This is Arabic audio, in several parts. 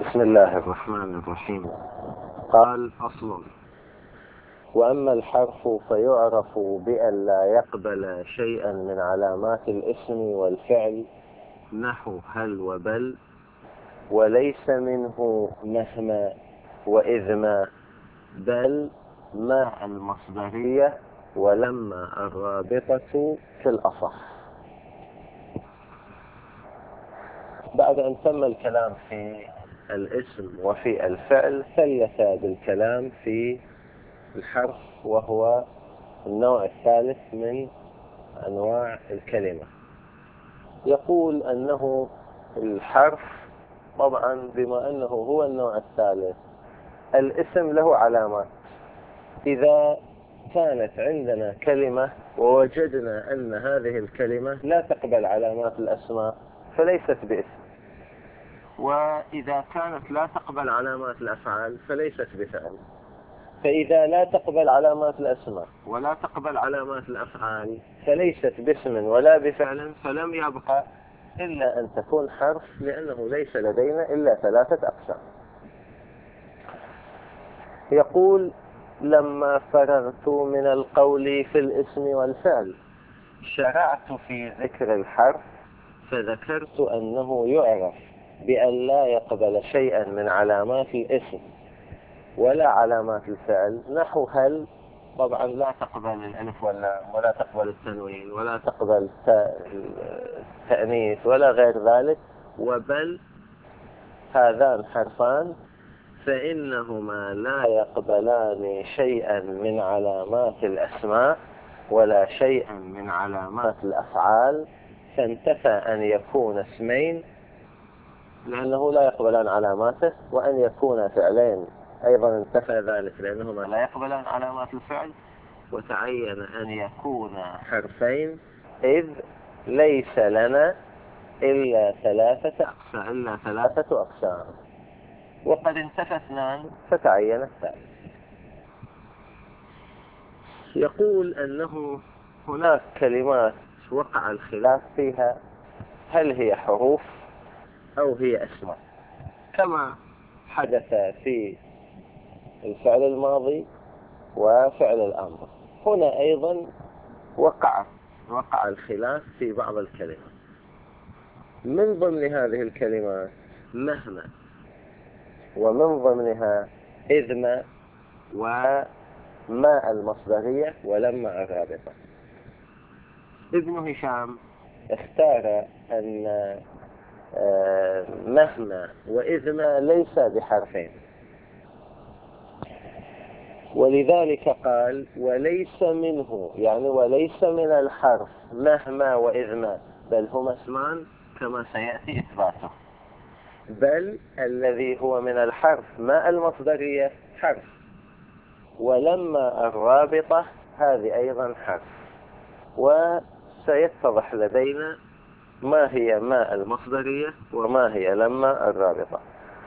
بسم الله الرحمن الرحيم. قال: أصل: وأما الحرف فيعرف بأن لا يقبل شيئا من علامات الاسم والفعل نحو هل وبل، وليس منه مهما وإذما، بل ما المصدرية ولما الرابطة في الأصح. بعد أن تم الكلام في الاسم وفي الفعل ثلث بالكلام في الحرف، وهو النوع الثالث من أنواع الكلمة. يقول أنه الحرف طبعا بما أنه هو النوع الثالث، الاسم له علامات. إذا كانت عندنا كلمة ووجدنا أن هذه الكلمة لا تقبل علامات الأسماء فليست باسم، وإذا كانت لا تقبل علامات الأفعال فليست بفعل. فإذا لا تقبل علامات الأسماء ولا تقبل علامات الأفعال فليست باسم ولا بفعل، فلم يبقى إلا أن تكون حرف، لأنه ليس لدينا إلا ثلاثة أقسام. يقول: لما فرغت من القول في الاسم والفعل شرعت في ذكر الحرف، فذكرت أنه يعرف بأن لا يقبل شيئا من علامات الاسم ولا علامات الفعل نحو هل. طبعا لا تقبل الألف واللام، ولا تقبل التنوين، ولا تقبل التأنيث ولا غير ذلك. وبل هذان حرفان فإنهما لا يقبلان شيئا من علامات الأسماء ولا شيئا من علامات الأفعال، فانتفى أن يكون اسمين لأنه لا يقبلان علاماته، وأن يكون فعلين أيضا انتفى ذلك لأنهما لا يقبلان علامات الفعل، وتعين أن يكون حرفين، إذ ليس لنا إلا ثلاثة أقسام، وقد انتفى اثنان فتعين الثالث. يقول أنه هناك كلمات وقع الخلاف فيها هل هي حروف أو هي أسماء، كما حدث في الفعل الماضي وفعل الأمر. هنا أيضا وقع الخلاف في بعض الكلمات. من ضمن هذه الكلمات مهما، ومن ضمنها إذما، وما المصدرية، ولما الرابطة. ابن هشام اختار أن مهما وإذما ليس بحرفين، ولذلك قال: وليس منه، يعني وليس من الحرف مهما وإذما، بل هما اسمان كما سيأتي إثباته. بل الذي هو من الحرف ما المصدرية حرف، ولما الرابطة هذه أيضا حرف. وسيتضح لدينا ما هي ما المصدرية وما هي لما الرابطة.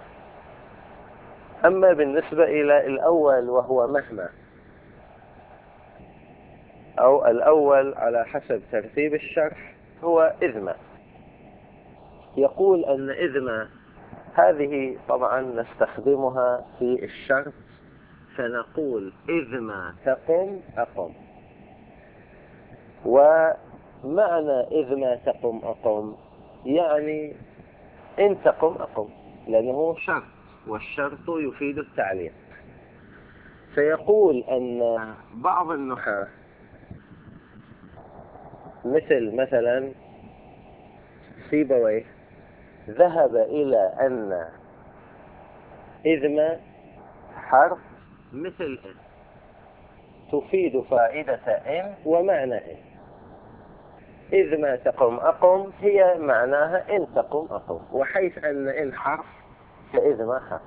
أما بالنسبة إلى الأول وهو مهما، أو الأول على حسب ترتيب الشرح هو إذما. يقول أن إذما هذه طبعا نستخدمها في الشرط، فنقول: إذما تقم أقم. ومعنى إذما تقم أقم يعني إن تقم أقم، لأنه شرط، والشرط يفيد التعليق. فيقول أن بعض النحاة مثلا سيبويه ذهب إلى أن إذما حرف مثل إن، تفيد فائدة إن ومعنى إن. إذ ما تقم أقم هي معناها إن تقم أقم، وحيث أن إن حرف فإذ ما حرف.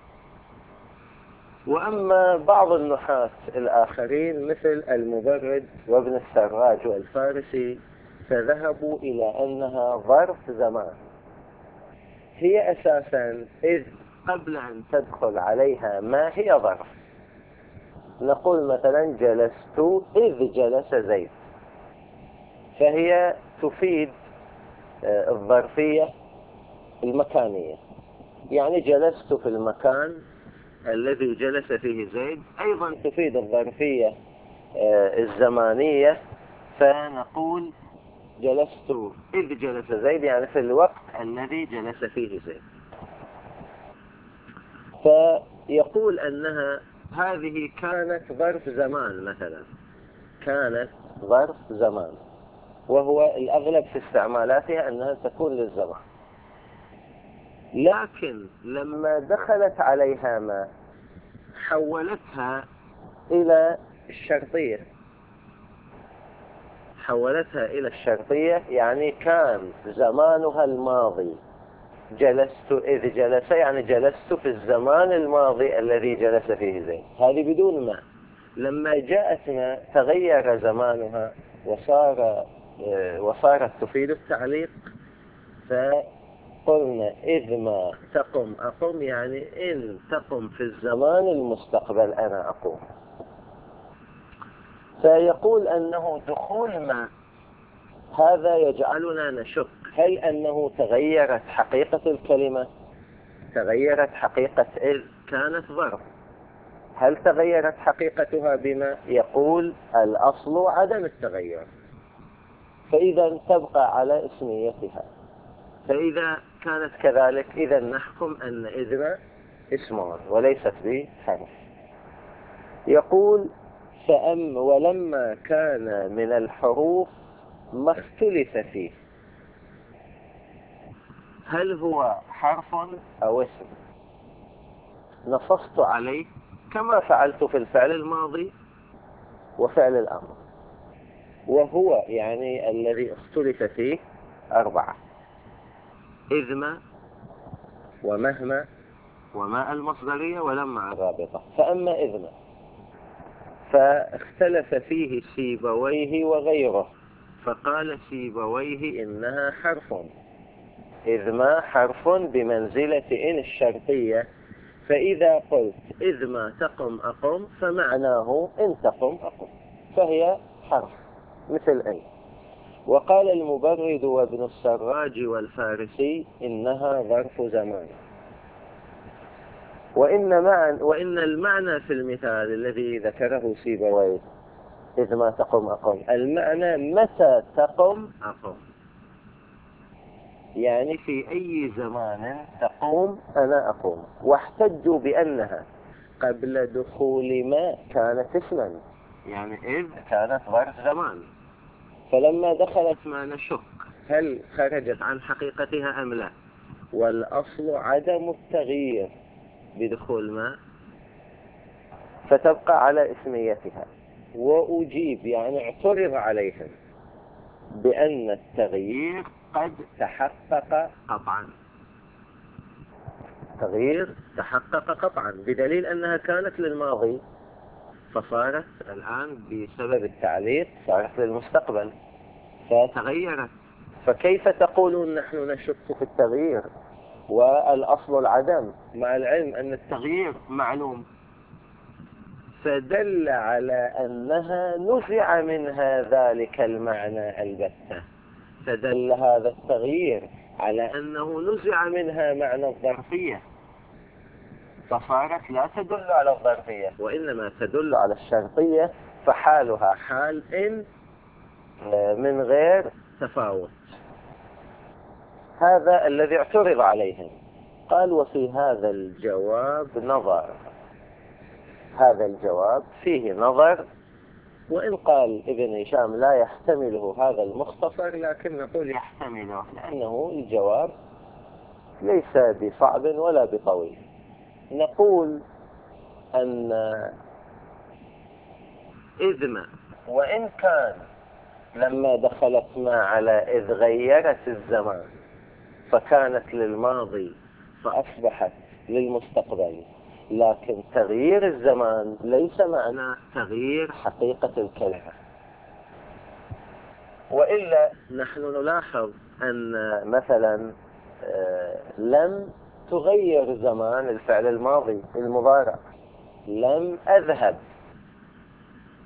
وأما بعض النحاة الآخرين مثل المبرد وابن السراج والفارسي فذهبوا إلى أنها ظرف زمان، هي أساسا إذ قبل أن تدخل عليها ما هي ظرف. نقول مثلا: جلست إذ جلس زيد، فهي تفيد الظرفية المكانية، يعني جلست في المكان الذي جلس فيه زيد، أيضا تفيد الظرفية الزمانية، فنقول جلست إذ جلس زيد، يعني في الوقت الذي جلس فيه زيد. فيقول أنها هذه كانت ظرف زمان مثلا، كانت ظرف زمان، وهو الأغلب في استعمالاتها أنها تكون للزمان. لكن لما دخلت عليها ما حولتها إلى الشرطية، حولتها إلى الشرطية، يعني كان زمانها الماضي، جلست إذ جلس، يعني جلست في الزمان الماضي الذي جلس فيه زيد، هذه بدون ما. لما جاءت ما تغير زمانها وصارت تفيد التعليق، فقلنا إذ ما تقم أقم، يعني إن تقم في الزمان المستقبل أنا أقوم. فيقول أنه دخول ما هذا يجعلنا نشك، هل أنه تغيرت حقيقة الكلمة؟ تغيرت حقيقة إذ كانت ظرف، هل تغيرت حقيقتها بما؟ يقول الأصل عدم التغير، فإذا تبقى على اسميتها. فإذا كانت كذلك إذا نحكم أن إذن اسم وليست بحرف. يقول ولما كان من الحروف ما اختلف فيه، هل هو حرف أو اسم؟ نصصت عليه كما فعلت في الفعل الماضي وفعل الأمر، وهو يعني الذي اختلف فيه 4: إذما ومهما وما المصدرية ولما الرابطة. فأما إذما فاختلف فيه سيبويه وغيره، فقال سيبويه إنها حرف، إذ ما حرف بمنزلة إن الشرطية، فإذا قلت إذ ما تقم أقم فمعناه إن تقم أقم، فهي حرف مثل إن. وقال المبرد وابن السراج والفارسي إنها ظرف زمان. وإن المعنى في المثال الذي ذكره سيبويه إذ ما تقم أقم، المعنى متى تقم أقم، يعني في أي زمان تقوم أنا أقوم. واحتجوا بأنها قبل دخول ما كانت اسما، يعني إذ كانت ظرف زمان، فلما دخلت ما نشك هل خرجت عن حقيقتها أم لا، والأصل عدم التغيير بدخول ما، فتبقى على اسميتها. وأجيب يعني اعترض عليهم بأن التغيير قد تحقق قطعا، تغيير تحقق قطعا بدليل أنها كانت للماضي، فصارت الآن بسبب التعليق صارت للمستقبل فتغيرت. فكيف تقولون نحن نشك في التغيير والأصل العدم، مع العلم أن التغيير معلوم؟ فدل على أنها نزع منها ذلك المعنى البتة، فدل هذا التغيير على أنه نزع منها معنى الظرفية، فصارت لا تدل على الظرفية وإنما تدل على الشرطية، فحالها حال إن من غير تفاوت. هذا الذي اعترض عليهم. قال وفي هذا الجواب نظر، هذا الجواب فيه نظر، وإن قال ابن هشام لا يحتمله هذا المختصر، لكن نقول يحتمله لأنه الجواب ليس بصعب ولا بطويل. نقول أن إذ ما وإن كان لما دخلت ما على إذ غيرت الزمان فكانت للماضي فأصبحت للمستقبل، لكن تغيير الزمان ليس معنى تغيير حقيقة الكلمة. وإلا نحن نلاحظ أن مثلا لم تغير زمان الفعل الماضي المضارع، لم أذهب،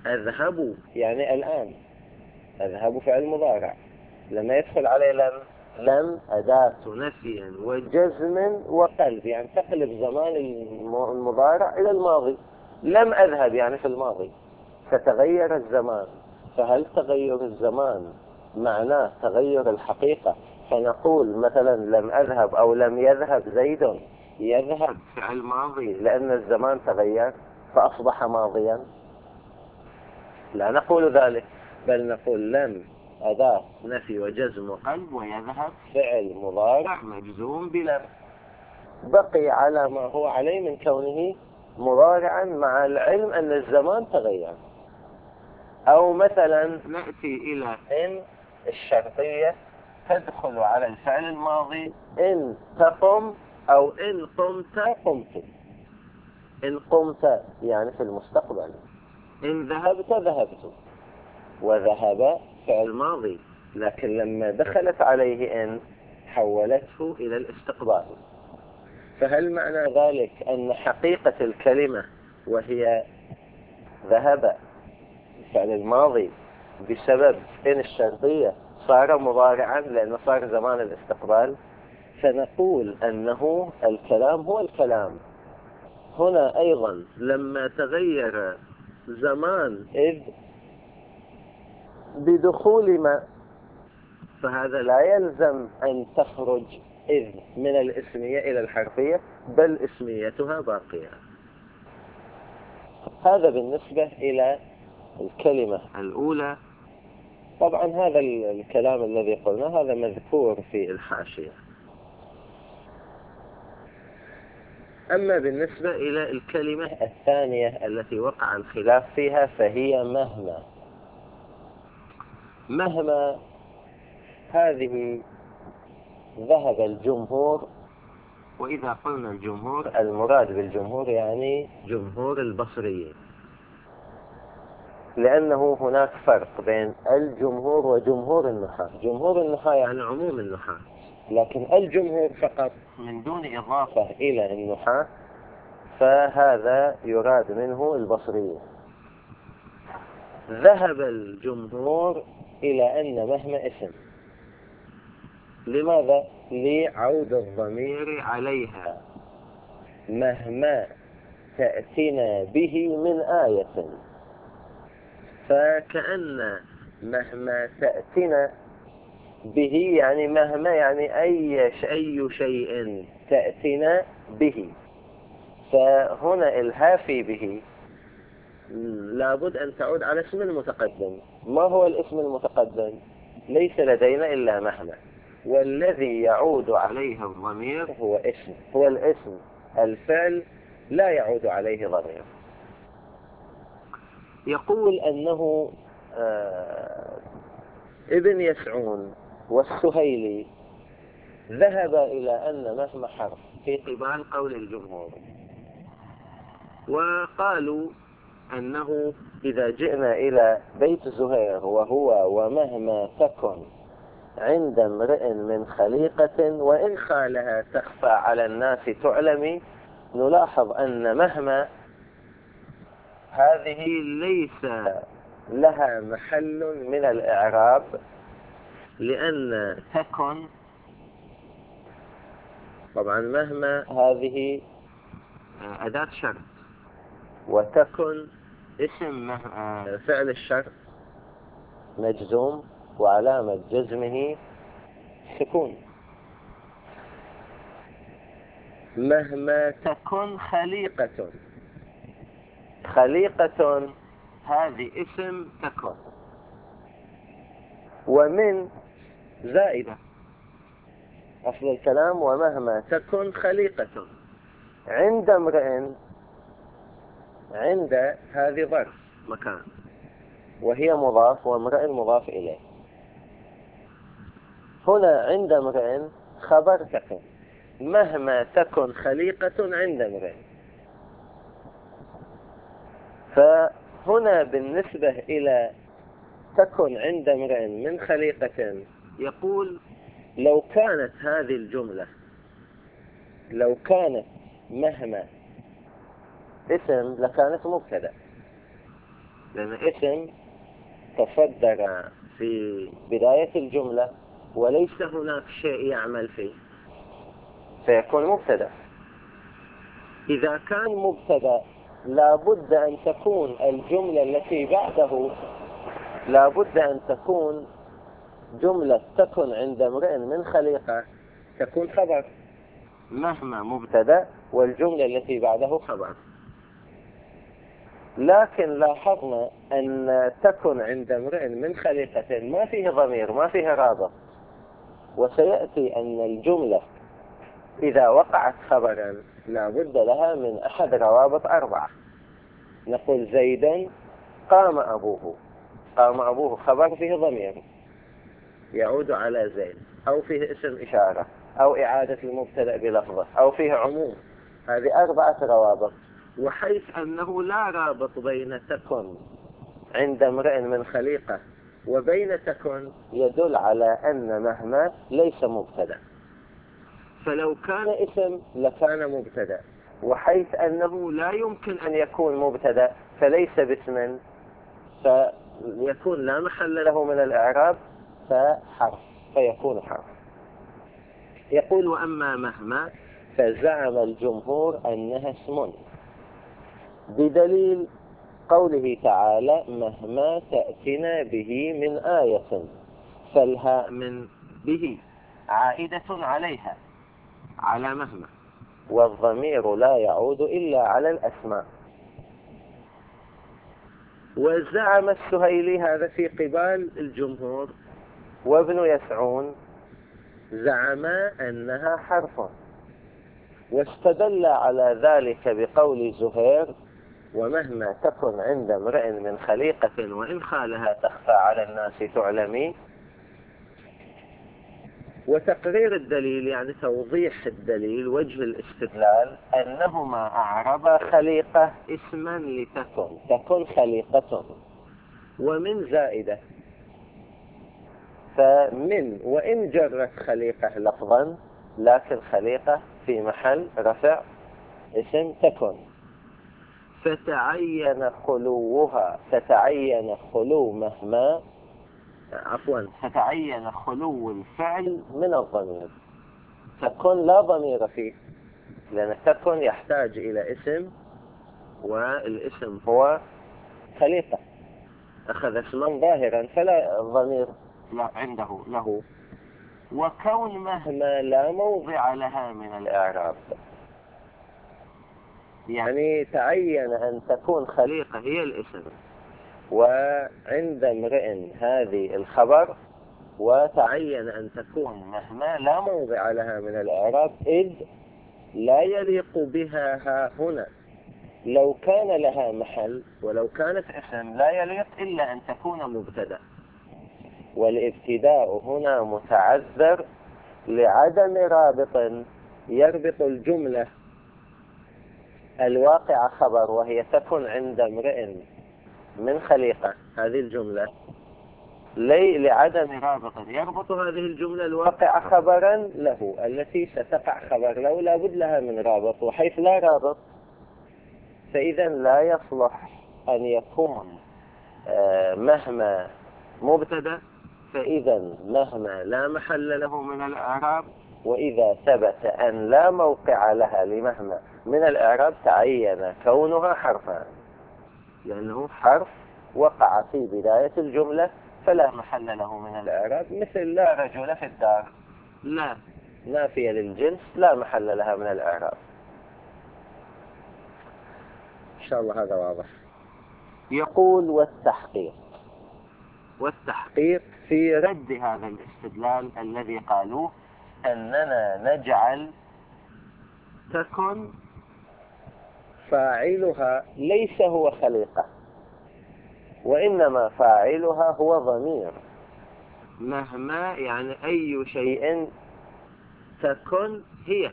أذهب يعني الآن، أذهب فعل مضارع، لما يدخل عليه لم لم أداة نفي وجزم وقلب، يعني تقلب زمان المضارع إلى الماضي. لم أذهب يعني في الماضي، فتغير الزمان. فهل تغير الزمان معناه تغير الحقيقة؟ فنقول مثلا لم أذهب أو لم يذهب زيد، يذهب فعل ماضي لأن الزمان تغير فأصبح ماضيا؟ لا نقول ذلك، بل نقول لم أداة نفي وجزم وقلب، ويذهب فعل مضارع مجزوم بلم، بقي على ما هو عليه من كونه مضارعا مع العلم أن الزمان تغير. أو مثلا نأتي إلى إن الشرطية تدخل على الفعل الماضي، إن تقم أو إن قمت قمت. إن قمت يعني في المستقبل، إن ذهبت ذهبت، وذهب فعل ماضي، لكن لما دخلت عليه إن حولته إلى الاستقبال. فهل معنى ذلك أن حقيقة الكلمة وهي ذهب الفعل الماضي بسبب إن الشرطية صار مضارعا لأنه صار زمان الاستقبال؟ فنقول أنه الكلام هو الكلام. هنا أيضا لما تغير زمان إذ بدخول ما، فهذا لا يلزم أن تخرج إذ من الاسمية إلى الحرفية، بل اسميتها باقية. هذا بالنسبة إلى الكلمة الأولى. طبعا هذا الكلام الذي قلناه هذا مذكور في الحاشية. أما بالنسبة إلى الكلمة الثانية التي وقع الخلاف فيها فهي مهما. مهما هذه ذهب الجمهور، وإذا قلنا الجمهور المراد بالجمهور يعني جمهور البصريين، لأنه هناك فرق بين الجمهور وجمهور النحاة. جمهور النحاة يعني عموم النحاة، لكن الجمهور فقط من دون إضافة إلى النحاة، فهذا يراد منه البصريين. ذهب الجمهور إلى أن مهما اسم. لماذا؟ لعود الضمير عليها، مهما تأتينا به من آية. فكأن مهما تأتينا به يعني مهما يعني أي شيء تأتينا به. فهنا الهافي به لابد أن تعود على اسم المتقدم. ما هو الاسم المتقدم؟ ليس لدينا إلا مهما، والذي يعود عليه الضمير هو اسم، هو الاسم. الفعل لا يعود عليه ضمير. يقول أنه ابن يسعون والسهيلي ذهب إلى أن مهما حرف في قبال قول الجمهور، وقالوا أنه إذا جئنا إلى بيت زهير وهو ومهما تكن عند امرئ من خليقة وإن خالها تخفى على الناس تعلمي، نلاحظ أن مهما هذه ليس لها محل من الإعراب، لأن تكن طبعا مهما هذه أداة شرط، وتكن اسم فعل الشرط مجزوم وعلامة جزمه سكون. مهما تكن خليقة، خليقة هذه اسم تكن، ومن زائدة. أصل الكلام ومهما تكن خليقة عند امرئ، عند هذه ظرف مكان وهي مضاف وامرئ مضاف إليه. هنا عند امرئ خبر تكن، مهما تكن خليقة عند امرئ. فهنا بالنسبة إلى تكن عند امرئ من خليقة، يقول لو كانت هذه الجملة، لو كانت مهما اسم لكانت مبتدأ، لأن اسم تصدر في بداية الجملة وليس هناك شيء يعمل فيه فيكون مبتدأ. إذا كان مبتدأ لابد أن تكون الجملة التي بعده لابد أن تكون جملة تكن عند امرئ من خليقة تكون خبر، مهما مبتدأ والجملة التي بعده خبر. لكن لاحظنا أن تكن عند امرئ من خليقة ما فيه ضمير ما فيه رابط، وسيأتي أن الجملة إذا وقعت خبرا لابد لها من أحد روابط 4. نقول زيدا قام أبوه. قام أبوه خبر فيه ضمير يعود على زيد، أو فيه اسم إشارة، أو إعادة المبتدأ بلفظة، أو فيه عموم. هذه 4 روابط. وحيث أنه لا رابط بين تكن عند امرئ من خليقة وبين تكن يدل على أن مهما ليس مبتدأ، فلو كان اسم لكان مبتدأ، وحيث أنه لا يمكن أن يكون مبتدأ فليس باسم فيكون لا محل له من الإعراب فحرف فيكون حرف. يقول وأما مهما فزعم الجمهور أنها اسم بدليل قوله تعالى مهما تأتنا به من آية، فالهاء من به عائدة عليها على مهما، والضمير لا يعود إلا على الأسماء. وزعم السهيلي هذا في قبال الجمهور، وابن يسعون زعما أنها حرف، واستدل على ذلك بقول زهير ومهما تكن عند امرئ من خليقة وإن خالها تخفى على الناس تعلمي. وتقرير الدليل يعني توضيح الدليل وجه الاستدلال أنهما أعربا خليقة اسما لتكن، تكن خليقة، ومن زائدة، فمن وإن جرت خليقة لفظا لكن خليقة في محل رفع اسم تكن. فتعين خلوها، فتعين خلو مهما فتعين خلو الفعل من الضمير. تكن لا ضمير فيه لأن تكن يحتاج إلى اسم، والاسم هو خليقة أخذ اسما ظاهرا فلا ضمير لا عنده له. وكون مهما لا موضع لها من الإعراب، يعني تعين أن تكون خليقة هي الاسم، وعند امرئ هذه الخبر، وتعين أن تكون مهما لا موضع لها من الإعراب إذ لا يليق بها ها هنا. لو كان لها محل ولو كانت اسم لا يليق إلا أن تكون مبتدأ، والابتداء هنا متعذر لعدم رابط يربط الجملة الواقع خبر وهي تكن عند امرئ من خليقة، هذه الجملة لعدم رابط يربط هذه الجملة الواقع خبرا له التي ستقع خبر له لا بد لها من رابط، وحيث لا رابط فإذا لا يصلح أن يكون مهما مبتدأ، فإذا مهما لا محل له من الإعراب، وإذا ثبت أن لا موقع لها لمهما من الإعراب تعين كونها حرفا، لأنه حرف وقع في بداية الجملة فلا محل له من الإعراب، مثل لا رجل في الدار، لا نافية للجنس لا محل لها من الإعراب. إن شاء الله هذا واضح. يقول والتحقيق في رد هذا الاستدلال الذي قالوه أننا نجعل تكن فاعلها ليس هو خليقة، وإنما فاعلها هو ضمير. مهما يعني أي شيء تكن هي،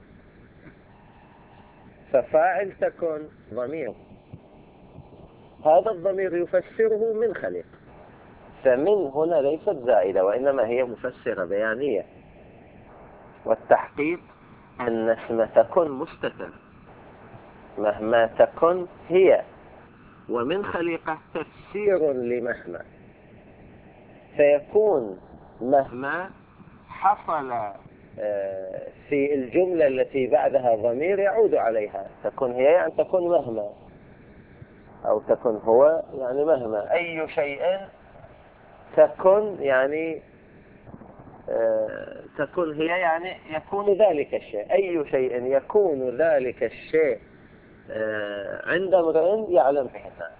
ففاعل تكن ضمير، هذا الضمير يفسره من خليق، فمن هنا ليست زائدة وإنما هي مفسرة بيانية. والتحقيق أن اسم تكن مستتر، مهما تكن هي، ومن خليقة تفسير لمهما، فيكون مهما حصل في الجملة التي بعدها ضمير يعود عليها، تكون هي يعني تكون مهما، أو تكون هو يعني مهما، أي شيء تكون يعني تكون هي يعني يكون ذلك الشيء، أي شيء يكون ذلك الشيء عند امرئ يعلم به الناس.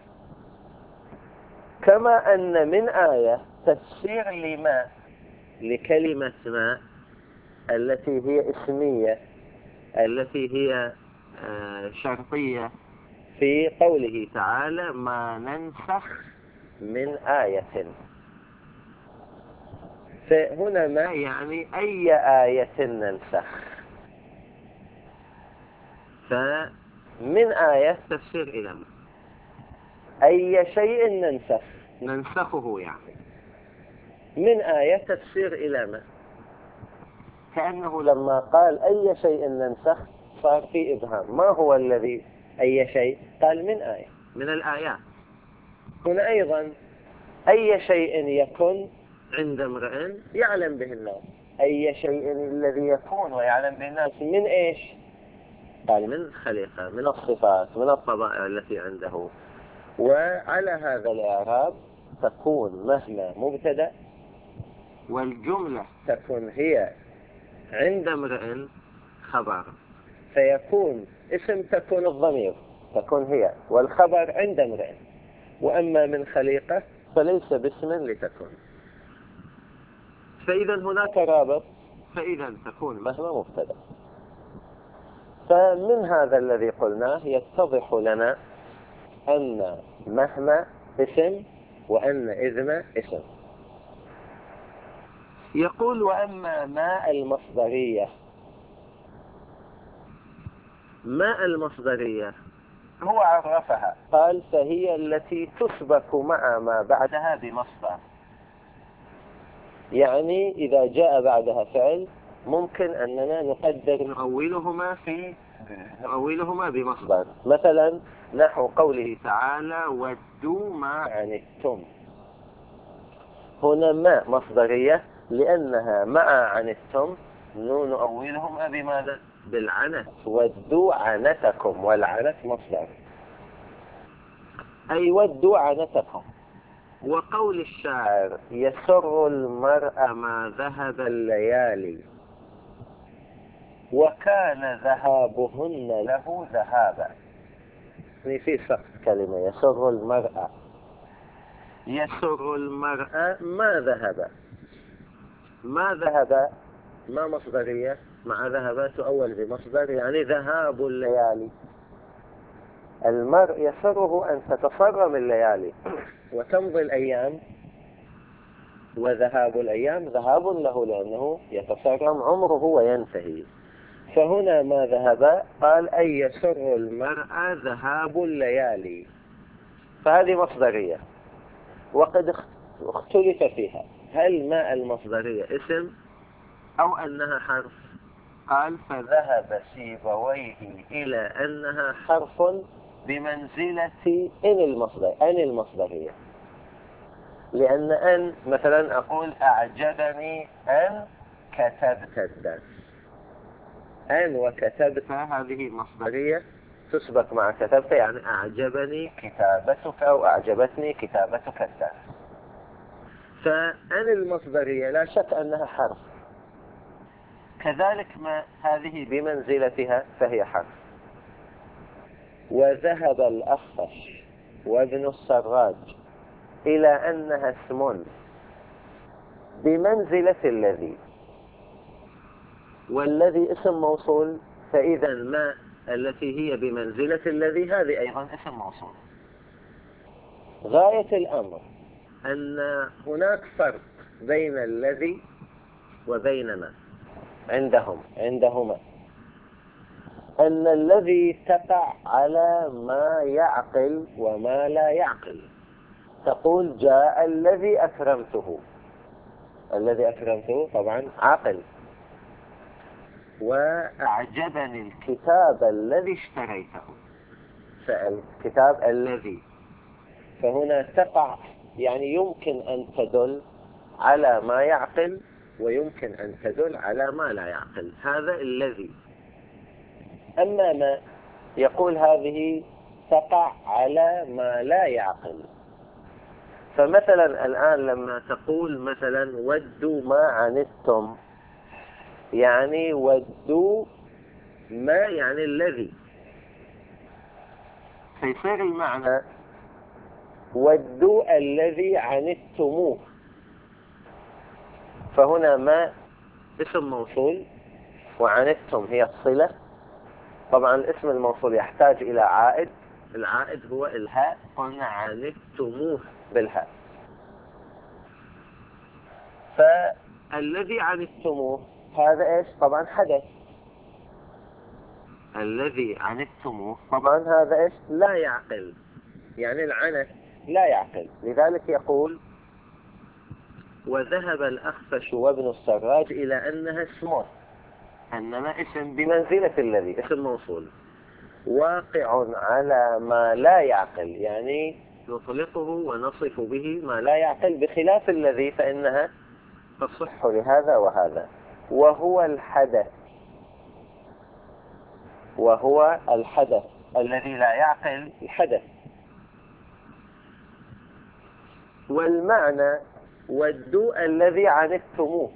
كما أن من آية تفسير لما، لكلمة ما التي هي اسمية، التي هي شرطية، في قوله تعالى ما ننسخ من آية. فهنا ما يعني أي آية ننسخ، فمن آية تفسير إلى ما، أي شيء ننسخه يعني، من آية تفسير إلى ما، كأنه لما قال أي شيء ننسخ صار في إبهام، ما هو الذي أي شيء؟ قال من آية من الآيات. هنا أيضا أي شيء يكن عند امرئ يعلم به الناس، أي شيء الذي يكون ويعلم به الناس من إيش؟ قال من خليقة، من الصفات، من الطبائع التي عنده. وعلى هذا الإعراب تكون مهما مبتدأ، والجملة تكون هي عند امرئ خبر، فيكون اسم تكون الضمير تكون هي، والخبر عند امرئ. وأما من خليقة فليس باسم لتكون. فإذا هناك رابط، فإذا تكون مهما مبتدأ. فمن هذا الذي قلناه يتضح لنا أن مهما اسم، وأن إذما اسم. يقول وأما ما المصدرية، ما المصدرية هو عرفها، قال فهي التي تسبك مع ما بعدها بمصدر. يعني إذا جاء بعدها فعل ممكن أننا نقدر نؤولهما بمصدر، مثلا نحو قوله تعالى ودوا ما عنتم. هنا ما مصدرية لأنها مع عنتم نؤولهما بماذا؟ بالعنت، ودوا عنتكم، والعنت مصدر أي ودوا عنتكم. وقول الشاعر يسر المرء ما ذهب الليالي وكان ذهابهن له ذهابا. في سقط كلمة يسر المرء، يسر المرء ما ذهب، ما ذهب ما مصدرية مع ذهب تؤول بمصدر، يعني ذهاب الليالي. المرء يسره أن تتصرم الليالي وتمضي الأيام، وذهاب الأيام ذهاب له لأنه يتصرم عمره وينتهي. فهنا ما ذهب قال أي يسر المرء ذهاب الليالي، فهذه مصدرية. وقد اختلف فيها هل ما المصدرية اسم أو أنها حرف. قال فذهب سيبويه إلى أنها حرف بمنزلة أن المصدرية، لأن أن مثلا أقول أعجبني أن كتبت الدرس، أن وكتبت هذه مصدرية تسبق مع كتبت، يعني أعجبني كتابتك أو أعجبتني كتابتك الدرس. فأن المصدرية لا شك أنها حرف، كذلك ما هذه بمنزلتها فهي حرف. وذهب الأخفش وابن السراج إلى أنها اسم بمنزلة الذي، والذي اسم موصول، فإذا ما التي هي بمنزلة الذي هذه أيضا اسم موصول. غاية الأمر أن هناك فرق بين الذي وبين ما عندهما، أن الذي تقع على ما يعقل وما لا يعقل. تقول جاء الذي أكرمته، الذي أكرمته طبعا عاقل. وأعجبني الكتاب الذي اشتريته، فالكتاب الذي، فهنا تقع يعني يمكن أن تدل على ما يعقل ويمكن أن تدل على ما لا يعقل، هذا الذي. أما ما يقول هذه تقع على ما لا يعقل. فمثلا الآن لما تقول مثلا ودوا ما عنتم، يعني ودوا ما يعني الذي، فيصير المعنى ودوا الذي عنتموه. فهنا ما اسم موصول وعنتم هي الصلة. طبعا الاسم الموصول يحتاج إلى عائد، العائد هو الهاء، قلنا عنتموه بالهاء. فالذي عنتموه هذا ايش؟ طبعا حدث. الذي عنتموه طبعا هذا ايش؟ لا يعقل، يعني العنت لا يعقل. لذلك يقول وذهب الأخفش وابن السراج إلى أنها اسمه، أنما اسم بمنزلة الذي، اسم موصول واقع على ما لا يعقل، يعني نطلقه ونصف به ما لا يعقل، بخلاف الذي فإنها تصح لهذا وهذا. وهو الحدث، وهو الحدث الذي لا يعقل الحدث. والمعنى ودوا الذي عنتموه،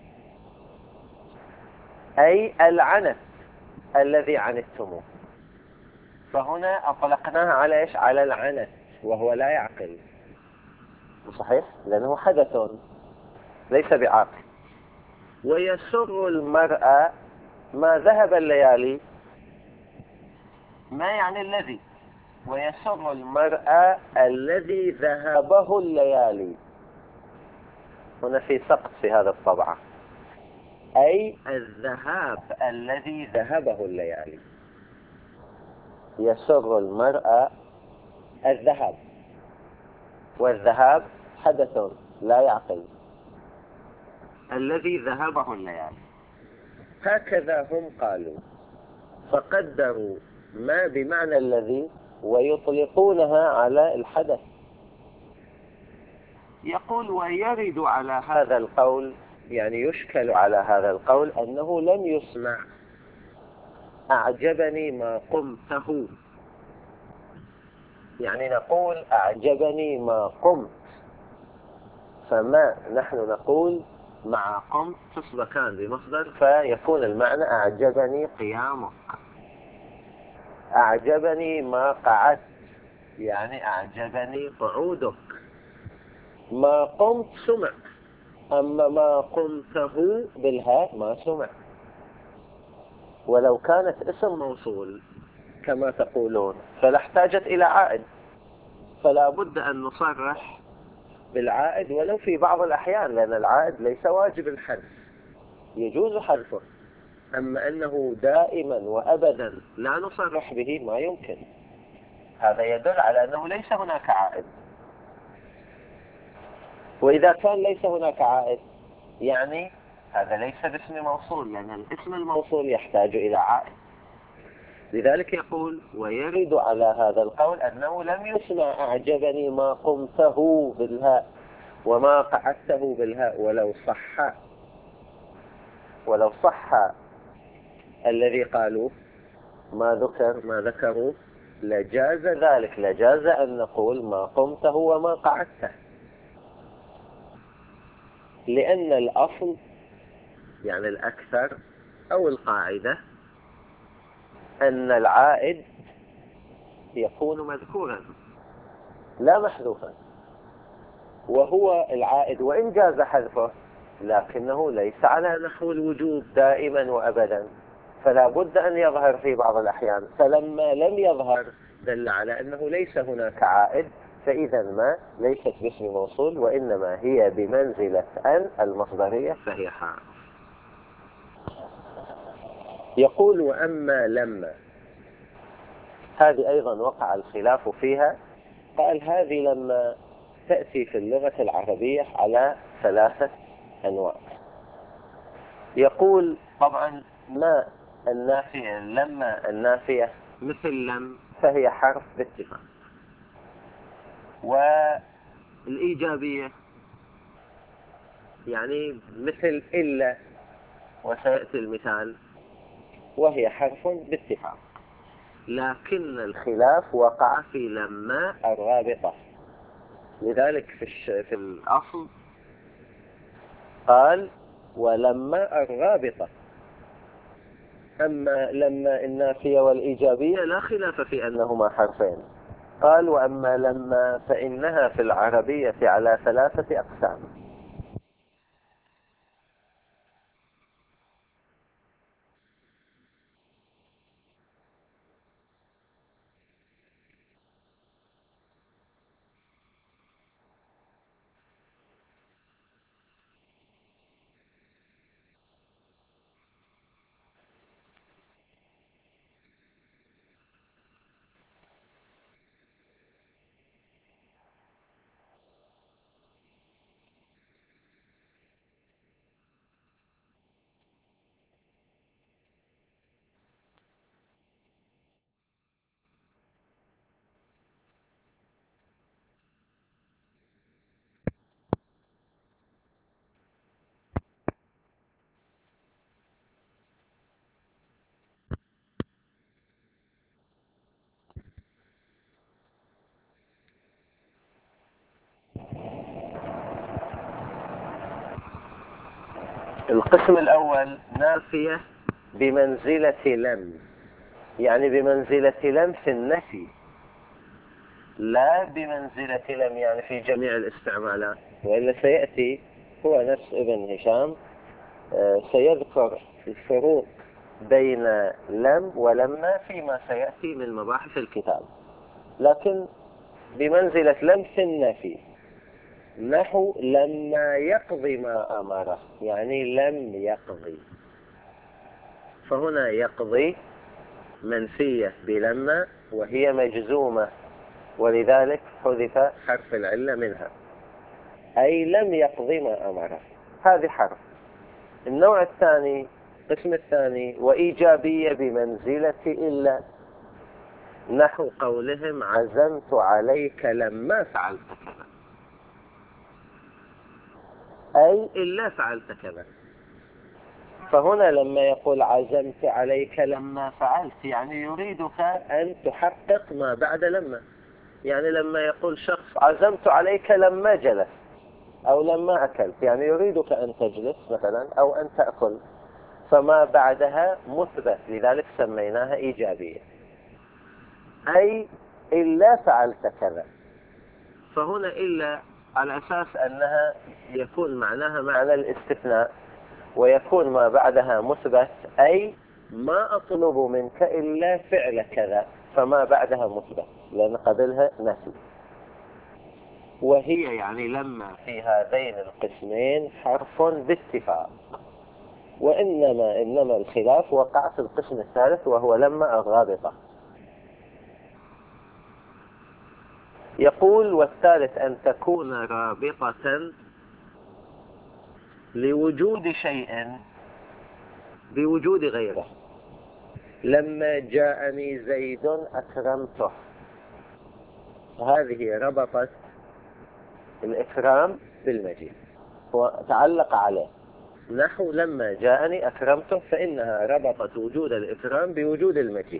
أي العنت الذي عنتموه. فهنا أطلقناها على إيش؟ على العنت، وهو لا يعقل. صحيح، لأنه حدث ليس بعاقل. ويسر المرأة ما ذهب الليالي، ما يعني الذي. ويسر المرأة الذي ذهبه الليالي، هنا في سقط في هذا الطبعة، أي الذهاب الذي ذهبه الليالي. يسر المرأة الذهاب، والذهاب حدث لا يعقل، الذي ذهبه الليالي. هكذا هم قالوا، فقدروا ما بمعنى الذي ويطلقونها على الحدث. يقول ويرد على هذا القول، يعني يشكل على هذا القول أنه لم يسمع أعجبني ما قمته، يعني نقول أعجبني ما قمت، فما نحن نقول مع قمت تصب كان بمصدر، فيكون المعنى أعجبني قيامك. أعجبني ما قعدت، يعني أعجبني قعودك. ما قمت سمع، أما ما قمته بالهاء ما سمع. ولو كانت اسم موصول كما تقولون فلاحتاجت إلى عائد، فلا بد أن نصرح بالعائد ولو في بعض الأحيان، لأن العائد ليس واجب الحذف، يجوز حذفه. أما أنه دائما وأبدا لا نصرح به ما يمكن، هذا يدل على أنه ليس هناك عائد. وإذا كان ليس هناك عائد يعني هذا ليس باسم موصول، لأن الاسم الموصول يحتاج إلى عائد. لذلك يقول ويرد على هذا القول أنه لم يسمع أعجبني ما قمته بالهاء وما قعدته بالهاء. ولو صح الذي قالوه ما ذكروا لجاز ذلك، لجاز أن نقول ما قمته وما قعدته، لأن الأصل يعني الأكثر أو القاعدة أن العائد يكون مذكورا لا محذوفا، وهو العائد وإن جاز حذفه لكنه ليس على نحو الوجوب دائما وأبدا، فلا بد أن يظهر في بعض الأحيان. فلما لم يظهر دل على أنه ليس هناك عائد، فإذا ما ليست باسم موصول وإنما هي بمنزلة أن المصدرية، فهي حال. يقول وأما لما، هذه أيضا وقع الخلاف فيها. قال هذه لما تأتي في اللغة العربية على 3 أنواع. يقول طبعا ما النافية، لما النافية مثل لم فهي حرف باتفاق، والإيجابية يعني مثل إلا، وسيأتي المثال، وهي حرف باتفاق. لكن الخلاف وقع في لما الرابطة. لذلك في الأصل قال ولما الرابطة. أما لما النافية والإيجابية لا خلاف في أنهما حرفين. قال وأما لما فإنها في العربية على 3 أقسام. القسم الأول نافية بمنزلة لم، يعني بمنزلة لم في النفي، لا بمنزلة لم يعني في جميع الاستعمالات. وإلا سيأتي هو نفس ابن هشام سيذكر الفروق بين لم ولما فيما سيأتي من مباحث الكتاب. لكن بمنزلة لم في النفي، نحو لما يقضي ما أمره، يعني لم يقضي. فهنا يقضي منفية بلما وهي مجزومة، ولذلك حذف حرف العلة منها، أي لم يقضي ما أمره. هذه حرف. النوع الثاني، القسم الثاني، وإيجابية بمنزلة إلا، نحو قولهم عزمت عليك لما فعلت كذا، أي إلا فعلت كذا. فهنا لما يقول عزمت عليك لما فعلت، يعني يريدك أن تحقق ما بعد لما. يعني لما يقول شخص عزمت عليك لما جلست أو لما أكلت، يعني يريدك أن تجلس مثلا أو أن تأكل، فما بعدها مثبت، لذلك سميناها إيجابية، أي إلا فعلت كذا. فهنا إلا على أساس أنها يكون معناها معنى الاستثناء، ويكون ما بعدها مثبت، أي ما أطلب منك إلا فعل كذا، فما بعدها مثبت لأن قبلها نفي. وهي يعني لما في هذين القسمين حرف باتفاق. إنما الخلاف وقع في القسم الثالث وهو لما الرابطة. يقول والثالث أن تكون رابطة لوجود شيء بوجود غيره. لما جاءني زيد أكرمته، هذه ربطت الإكرام بالمجيء وتعلق عليه. نحو لما جاءني أكرمته، فإنها ربطت وجود الإكرام بوجود المجيء.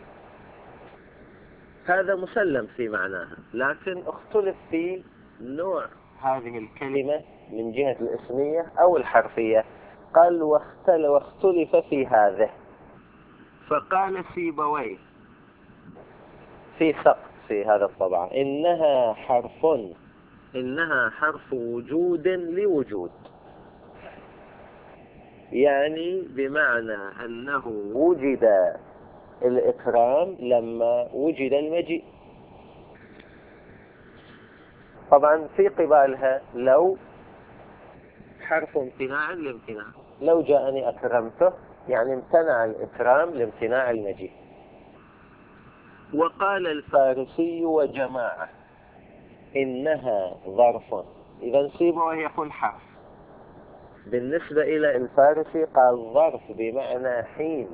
هذا مسلم في معناها، لكن اختلف في نوع هذه الكلمة من جهة الاسمية أو الحرفية. قال واختلف في هذا، فقال سيبويه في سقط في هذا الطبع إنها حرف وجود لوجود، يعني بمعنى أنه وجد الإكرام لما وجد المجيء. طبعا في قبالها لو حرف امتناع لامتناع، لو جاءني أكرمته يعني امتنع الإكرام لامتناع المجيء. وقال الفارسي وجماعة إنها ظرف. إذا سيبويه يقول حرف. بالنسبة إلى الفارسي قال ظرف بمعنى حين،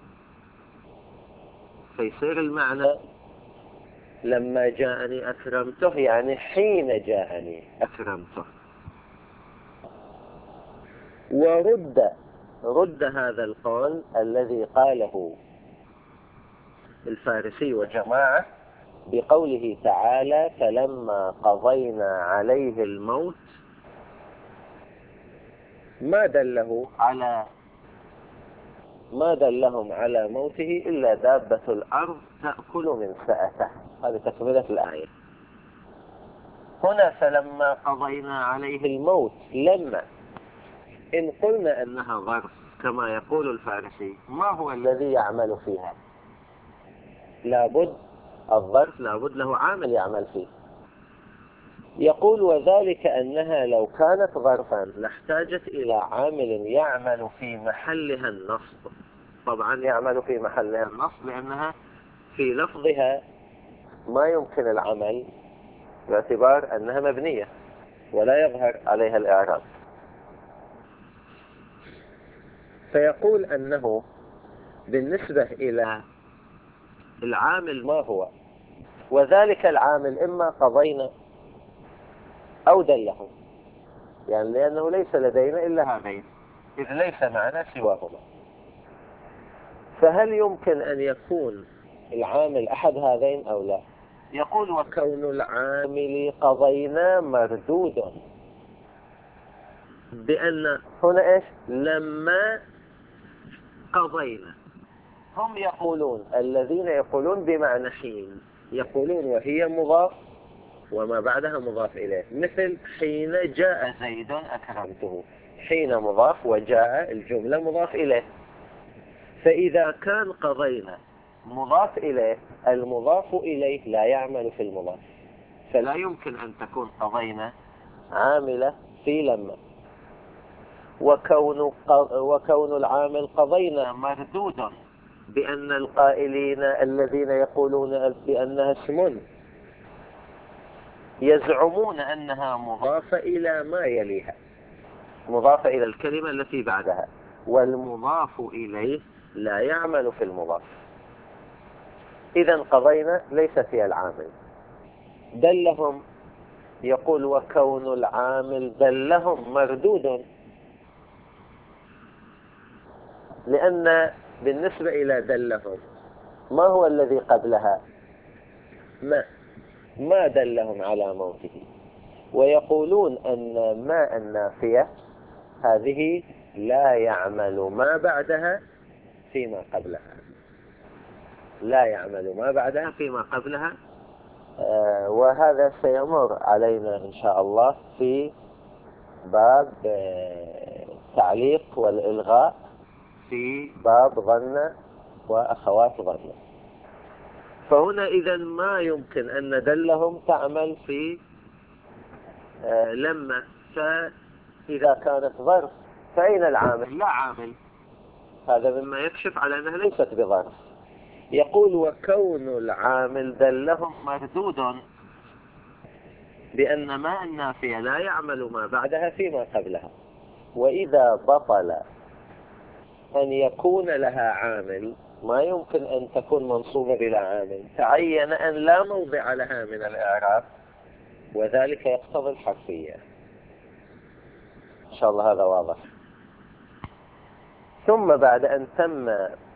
فيصير المعنى لما جاءني أكرمته يعني حين جاءني أكرمته. رد هذا القول الذي قاله الفارسي وجماعة بقوله تعالى فلما قضينا عليه الموت ما دلهم على موته إلا دابة الأرض تأكل من سأته. هذه تكملة الآية. هنا فلما قضينا عليه الموت، لما إن قلنا أنها ظرف كما يقول الفارسي، ما هو الذي يعمل فيها؟ الظرف لابد له عامل يعمل فيه. يقول وذلك أنها لو كانت ظرفا لاحتاجت إلى عامل يعمل في محلها النصب. طبعا يعمل في محلها النصب لأنها في لفظها ما يمكن العمل باعتبار أنها مبنية ولا يظهر عليها الإعراب. فيقول أنه بالنسبة إلى العامل ما هو، وذلك العامل إما قضينا أو دله، يعني لأنه ليس لدينا إلا هذين، إذ ليس معنا سواهما. فهل يمكن أن يكون العامل أحد هذين أو لا؟ يقول وكون العامل قضينا مردود بأن هنا إيش؟ لما قضينا. هم يقولون الذين يقولون بمعنى حين، يقولون وهي مضاف وما بعدها مضاف إليه، مثل حين جاء زيد أكرمته، حين مضاف وجاء الجملة مضاف إليه. فإذا كان قضينا مضاف إليه، المضاف إليه لا يعمل في المضاف، فلا يمكن أن تكون قضينا عاملة في لما. وكون العامل قضينا مردود بأن القائلين الذين يقولون بأنها اسم يزعمون أنها مضافة إلى ما يليها، مضافة إلى الكلمة التي بعدها، والمضاف إليه لا يعمل في المضاف. إذا قضينا ليست هي العامل. دلهم، يقول وكون العامل دلهم مردود، لأن بالنسبة إلى دلهم ما هو الذي قبلها؟ ما دلهم على موته. ويقولون أن ما النافية هذه لا يعمل ما بعدها فيما قبلها، لا يعمل ما بعدها فيما قبلها. وهذا سيمر علينا إن شاء الله في باب التعليق والإلغاء في باب ظن وأخوات ظن. فهنا إذا ما يمكن أن دلهم تعمل في لما. فإذا كانت ظرف فأين العامل؟ لا عامل. هذا مما يكشف على أنها ليست بظرف. يقول وكون العامل دلهم مردود بأن ما النافية لا يعمل ما بعدها فيما قبلها. وإذا بطل أن يكون لها عامل، ما يمكن أن تكون منصوبة بلا عامل، تعين أن لا موضع لها من الإعراب، وذلك يقتضي الحرفية. إن شاء الله هذا واضح. ثم بعد أن تم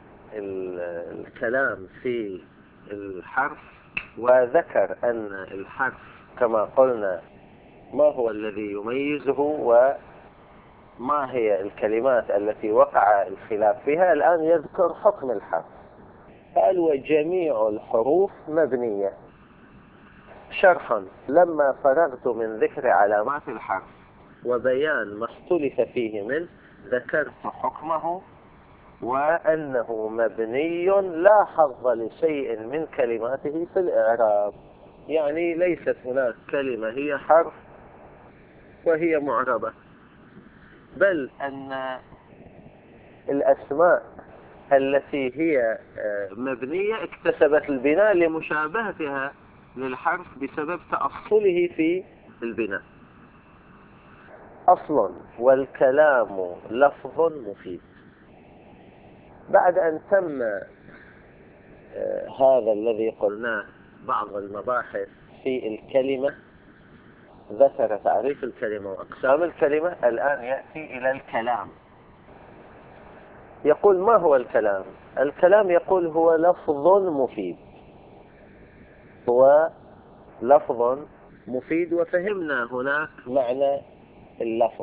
الكلام في الحرف وذكر أن الحرف كما قلنا ما هو الذي يميزه وما هي الكلمات التي وقع الخلاف فيها، الآن يذكر حكم الحرف. قال وجميع الحروف مبنية. شرحا: لما فرغت من ذكر علامات الحرف وبيان ما اختلف فيه منه، ذكرت حكمه وأنه مبني لا حظ لشيء من كلماته في الإعراب. يعني ليست هناك كلمة هي حرف وهي معربة، بل أن الأسماء التي هي مبنية اكتسبت البناء لمشابهتها للحرف بسبب تأصله في البناء. أصل والكلام لفظ مفيد. بعد أن تم هذا الذي قلناه بعض المباحث في الكلمة، ذكر تعريف الكلمة وأقسام الكلمة، الآن يأتي إلى الكلام. يقول ما هو الكلام؟ الكلام يقول هو لفظ مفيد، هو لفظ مفيد. وفهمنا هناك معنى اللفظ.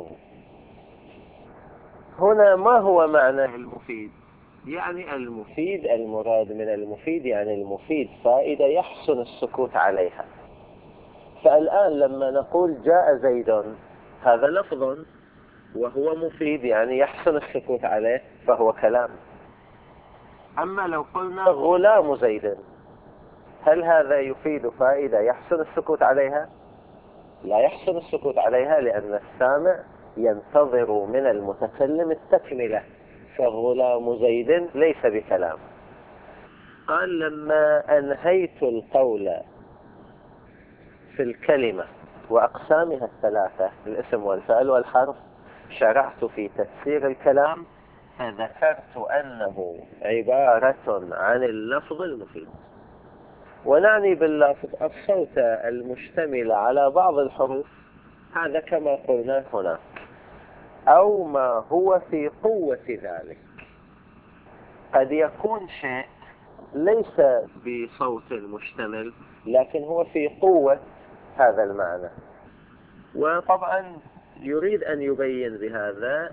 هنا ما هو معنى المفيد؟ يعني المفيد، المراد من المفيد يعني المفيد فائدة يحسن السكوت عليها. فالآن لما نقول جاء زيد، هذا لفظ وهو مفيد يعني يحسن السكوت عليه، فهو كلام. أما لو قلنا غلام زيد، هل هذا يفيد فائدة يحسن السكوت عليها؟ لا يحسن السكوت عليها، لأن السامع ينتظر من المتكلم التكملة، فغلام زيد ليس بكلام. قال لما أنهيت القول في الكلمة وأقسامها الثلاثة، الاسم والفعل والحرف، شرعت في تفسير الكلام، فذكرت أنه عبارة عن اللفظ المفيد. ونعني باللفظ الصوت المشتمل على بعض الحروف، هذا كما قلنا هناك، أو ما هو في قوة ذلك. قد يكون شيء ليس بصوت مشتمل، لكن هو في قوة هذا المعنى. وطبعا يريد أن يبين بهذا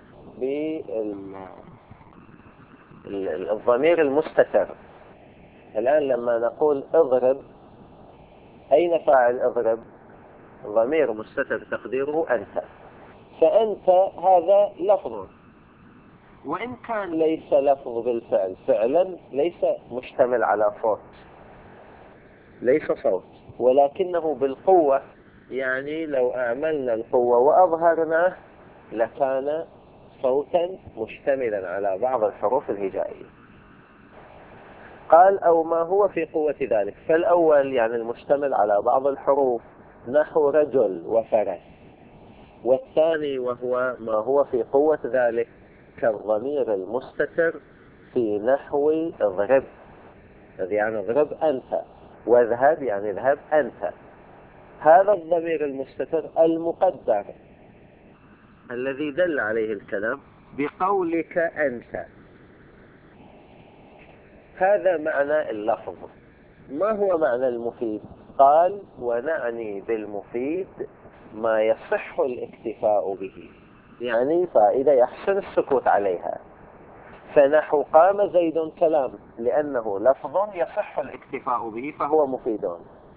بالضمير المستتر. الآن لما نقول اضرب، أين فاعل اضرب؟ ضمير مستتر تقديره أنت. فأنت هذا لفظ، وإن كان ليس لفظ بالفعل، فعلا ليس مشتمل على صوت، ليس صوت، ولكنه بالقوة. يعني لو أعملنا القوة وأظهرناه لكان صوتا مشتملا على بعض الحروف الهجائية. قال أو ما هو في قوة ذلك، فالأول يعني المشتمل على بعض الحروف نحو رجل وفرس، والثاني وهو ما هو في قوة ذلك كالضمير المستتر في نحو اضرب، يعني اضرب أنت، واذهب يعني اذهب أنت. هذا الضمير المستتر المقدر الذي دل عليه الكلام بقولك أنت، هذا معنى اللفظ. ما هو معنى المفيد؟ قال ونعني بالمفيد ما يصح الاكتفاء به، يعني فائدة يحسن السكوت عليها. فنحو قام زيد كلام، لأنه لفظ يصح الاكتفاء به فهو مفيد.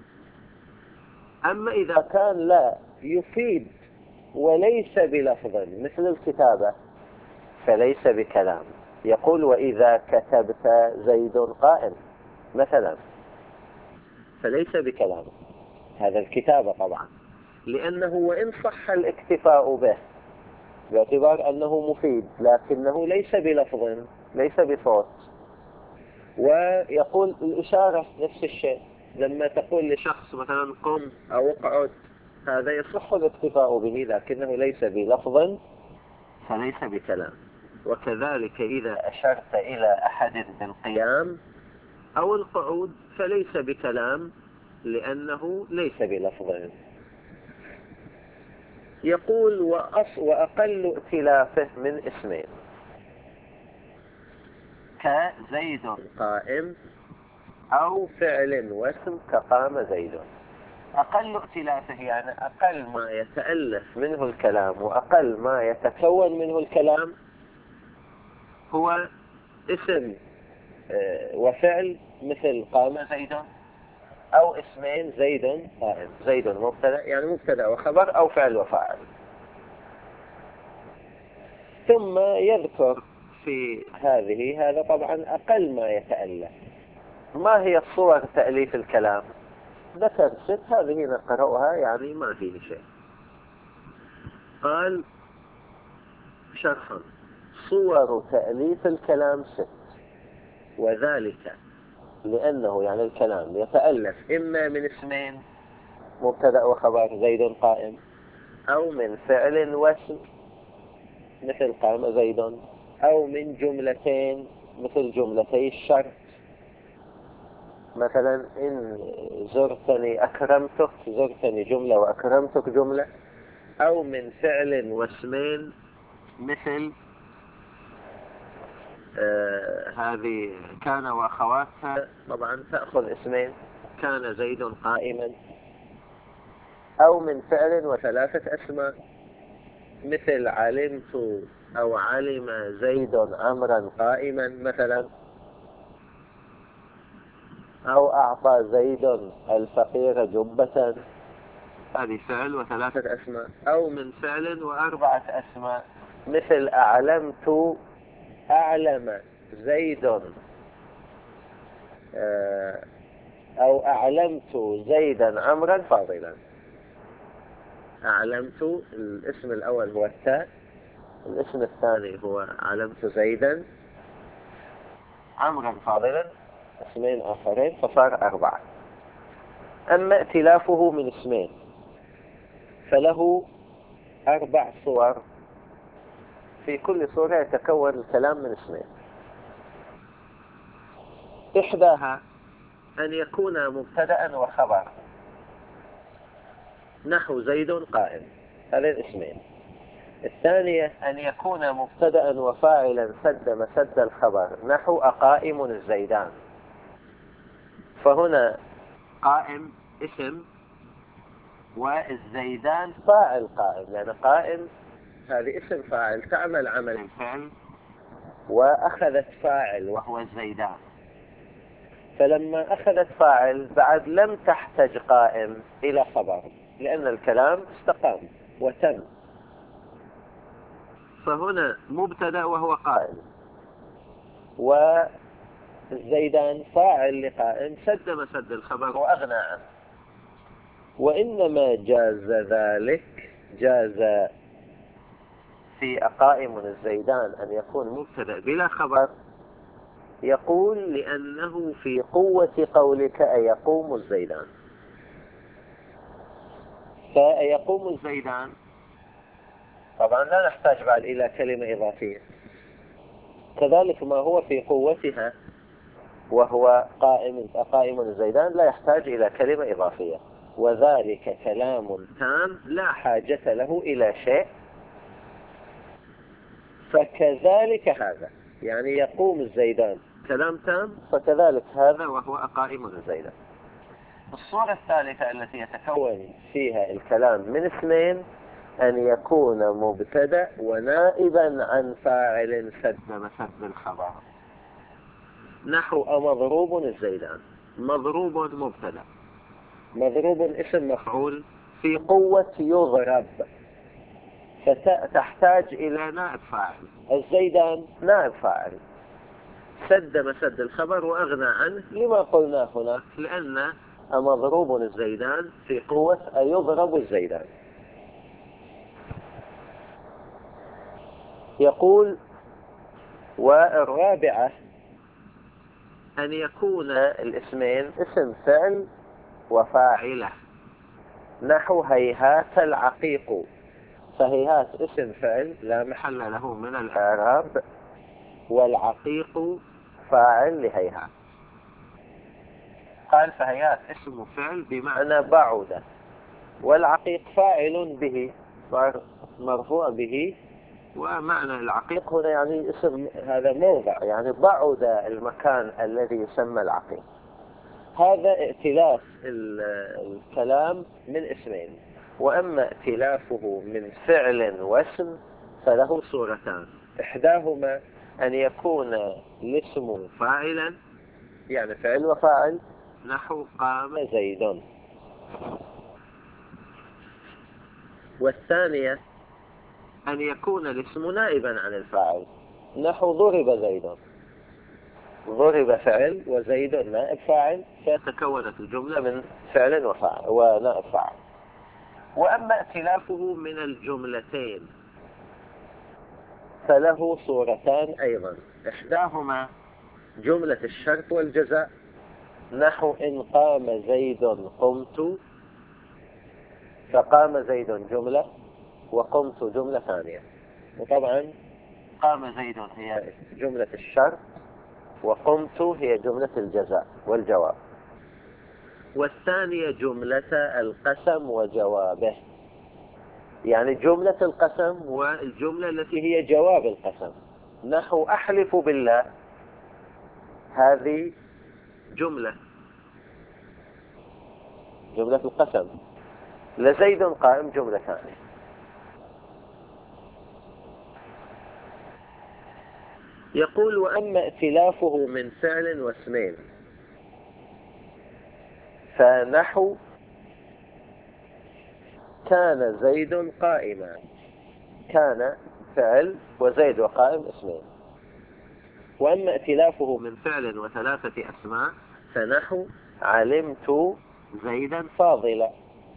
أما إذا كان لا يفيد وليس بلفظ مثل الكتابة فليس بكلام. يقول وإذا كتبت زيد قائم مثلا، فليس بكلام، هذا الكتابة طبعا، لأنه وإن صح الاكتفاء به باعتبار أنه مفيد، لكنه ليس بلفظ، ليس بصوت. ويقول الإشارة نفس الشيء، لما تقول لشخص مثلا قم أو اقعد، هذا يصح الاكتفاء به لكنه ليس بلفظ فليس بكلام. وكذلك إذا أشرت إلى أحد بالقيام أو القعود فليس بكلام لأنه ليس بلفظ. يقول وأقل ائتلافه من اسمين كزيد قائم، أو فعل واسم كقام زيد. أقل ائتلافه يعني أقل ما يتألف منه الكلام وأقل ما يتكون منه الكلام هو اسم وفعل مثل قام زيد، أو اسمين زيد قائم، زيد مبتدأ يعني مبتدأ وخبر، أو فعل وفاعل. ثم يذكر في هذا طبعا أقل ما يتألف. ما هي صور تأليف الكلام؟ ذكر 6، هذه نقرأها يعني ما فيه شيء. قال شرحا صور تأليف الكلام 6، وذلك لأنه يعني الكلام يتألف إما من اسمين مبتدأ وخبر زيد قائم، أو من فعل واسم مثل قام زيد، أو من جملتين مثل جملتي الشرط، مثلا إن زرتني أكرمتك، زرتني جملة وأكرمتك جملة. أو من فعل واسمين مثل هذه كان وأخواتها، طبعا تأخذ اسمين، كان زيد قائما. أو من فعل وثلاثة أسماء مثل علمت أو علم زيد أمرا قائما مثلا. أو أعطى زيد الفقير جبة، هذه فعل وثلاثة أسماء. أو من فعل وأربعة أسماء مثل أعلم زيد أو أعلمت زيدا أمرا فاضلا. أعلمت الاسم الأول هو التاء، الاسم الثاني هو علمت زيدا أمرا فاضلا، اسمين آخرين فصار أربعة. أما ائتلافه من اسمين فله 4 صور، في كل صورة يتكون الكلام من اسمين. إحداها أن يكون مبتدأ وخبر، نحو زيد قائم، هذين اسمين. الثانية أن يكون مبتدأ وفاعلا سد مسد الخبر، نحو أقائم الزيدان. فهنا قائم اسم والزيدان فاعل قائم، يعني قائم هذه اسم فاعل تعمل عمل الفعل وأخذت فاعل وهو الزيدان. فلما أخذت فاعل بعد لم تحتاج قائم إلى خبر، لأن الكلام استقام وتم. فهنا مبتدأ وهو قائم، والزيدان فاعل لقائم سد مسد الخبر وأغنى عنه. وإنما جاز ذلك، جاز في أقائم الزيدان أن يكون مبتدأ بلا خبر، يقول لأنه في قوة قولك أيقوم الزيدان. فيقوم الزيدان طبعا لا نحتاج بعد إلى كلمة إضافية، كذلك ما هو في قوتها وهو قائم الزيدان لا يحتاج إلى كلمة إضافية، وذلك كلام تام لا حاجة له إلى شيء. فكذلك هذا، يعني يقوم الزيدان كلام تام، فكذلك هذا وهو أقائم الزيدان. الصورة الثالثة التي يتكون فيها الكلام من اسمين أن يكون مبتدأ ونائبا عن فاعل سد مسد الخبر، نحو أمضروب الزيدان. مضروب مبتدأ، مضروب اسم مفعول في قوة يضرب، فتحتاج إلى نائب فاعل. الزيدان نائب فاعل سد مسد الخبر وأغنى عنه، لما قلنا هناك لأن مضروب الزيدان في قوة أيضرب الزيدان. يقول والرابعة أن يكون الاسمين اسم فعل وفاعله، نحو هيهات العقيق. فهيهات اسم فعل لا محل له من الإعراب، والعقيق فاعل لهيهات. قال فهيهات اسم فعل بمعنى بعد، والعقيق فاعل به صار مرفوع به. ومعنى العقيق هنا يعني اسم هذا موضع، يعني بعد المكان الذي يسمى العقيق. هذا ائتلاف الكلام من اسمين. وأما ائتلافه من فعل واسم فله صورتان، إحداهما أن يكون الاسم فاعلا، يعني فعل وفاعل، نحو قام زيد. والثانية أن يكون الاسم نائبا عن الفاعل، نحو ضرب زيد. ضرب فعل وزيد نائب فاعل، فتكونت الجملة من فعل وفاعل ونائب فاعل. وأما ائتلافه من الجملتين فله صورتان أيضا، إحداهما جملة الشرط والجزاء، نحو إن قام زيد قمت، فقام زيد جملة وقمت جملة ثانية. وطبعا قام زيد هي جملة الشرط، وقمت هي جملة الجزاء والجواب. والثانية جملة القسم وجوابه، يعني جملة القسم والجملة التي هي جواب القسم. نحو أحلف بالله، هذه جملة القسم. لزيد قائم جملة ثانية. يقول وأما ائتلافه من فعل واسمين فنحو كان زيد قائما، كان فعل وزيد وقائم اسمين. وأما ائتلافه من فعل وثلاثة أسماء فنحو علمت زيدا فاضلا.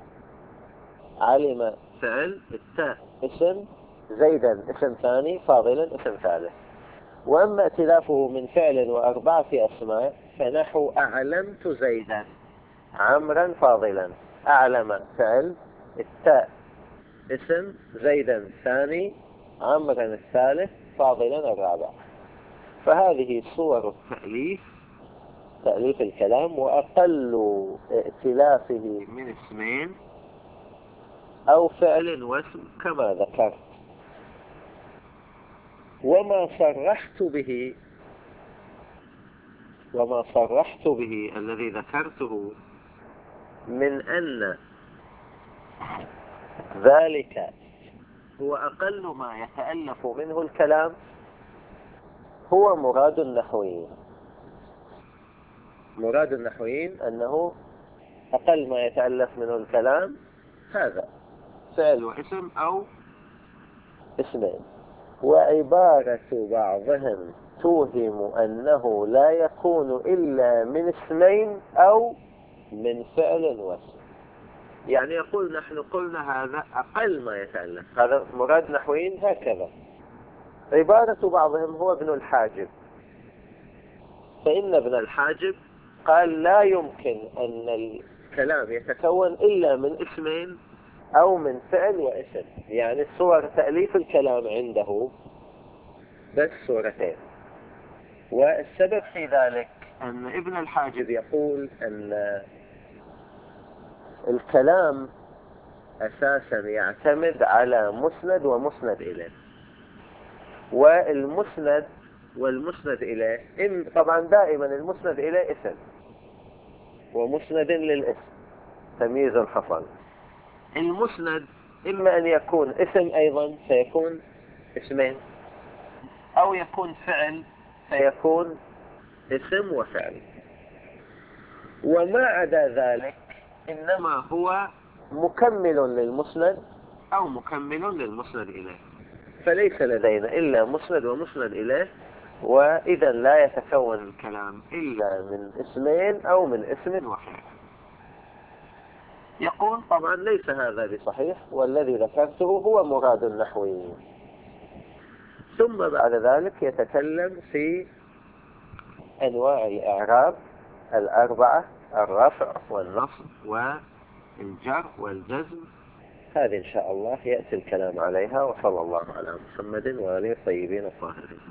علم فعل، التاء اسم، زيدا اسم ثاني، فاضلا اسم ثالث. وأما ائتلافه من فعل وأربعة أسماء فنحو أعلمت زيدا عمرا فاضلا. أعلم فعل، التاء اسم، زيدا ثاني، عمرا الثالث، فاضلا الرابع. فهذه صور التأليف، تأليف الكلام. وأقل ائتلافه من اسمين أو فعل واسم كما ذكرت. وما صرحت به الذي ذكرته من أن ذلك هو أقل ما يتألف منه الكلام هو مراد النحويين. مراد النحويين أنه أقل ما يتألف منه الكلام هذا فعل واسم أو اسمين. وعبارة بعضهم توهم أنه لا يكون إلا من اسمين أو من فعل واسم. يعني يقول نحن قلنا هذا أقل ما يتألف، هذا مراد نحويين هكذا. عبارة بعضهم هو ابن الحاجب، فإن ابن الحاجب قال لا يمكن أن الكلام يتكون إلا من اسمين أو من فعل واسم، يعني صور تأليف الكلام عنده بس صورتين. والسبب في ذلك أن ابن الحاجب يقول أن الكلام أساسا يعتمد على مسند ومسند إليه، والمسند والمسند إليه طبعا دائما المسند إليه اسم ومسند للاسم، تمييز حصل. المسند إما أن يكون اسم أيضا فيكون اسمين، أو يكون فعل فيكون اسم وفعل. وما عدا ذلك إنما هو مكمل للمسند أو مكمل للمسند إليه. فليس لدينا إلا مسند ومسند إليه، وإذا لا يتكون الكلام إلا من اسمين أو من اسم وفعل. يقول طبعا ليس هذا بصحيح، والذي ذكرته هو مراد النحويين. ثم بعد ذلك يتكلم في أنواع الإعراب الأربعة: الرفع والنصب والجر والجزم. هذه إن شاء الله يأتي الكلام عليها. وصلى الله على محمد وآله الطيبين الطاهرين.